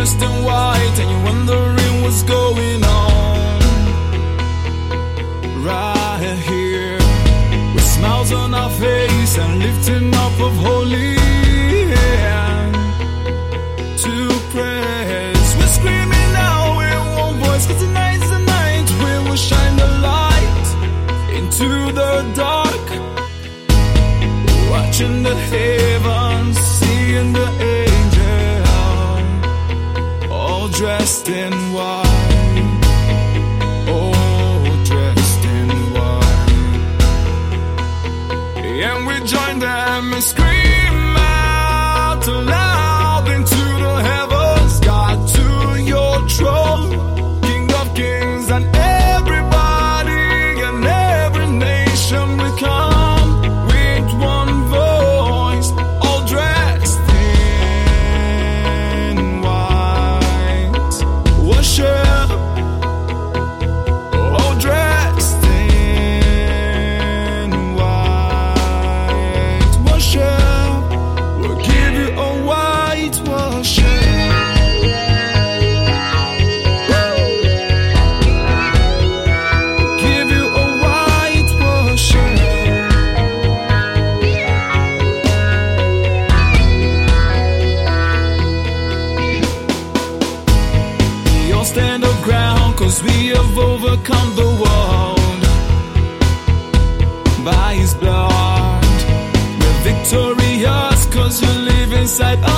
dressed in white and you're wondering what's going on. Right here, with smiles on our face and lifting up of holy hand to praise. We're screaming now in one voice, 'cause tonight's the night we will shine the light into the dark. Watching the heavens, seeing the angels, all dressed in white, all dressed in white. And we join them and scream out loud into the heavens. God, to your throne, King of kings, and everybody and every nation will come with one voice, all dressed in white. Worship, all dressed in white. Worship, we'll give you a white worship. Give you a white worship. We all stand our ground, 'cause we have overcome the world by his blood. We're victorious, 'cause you live inside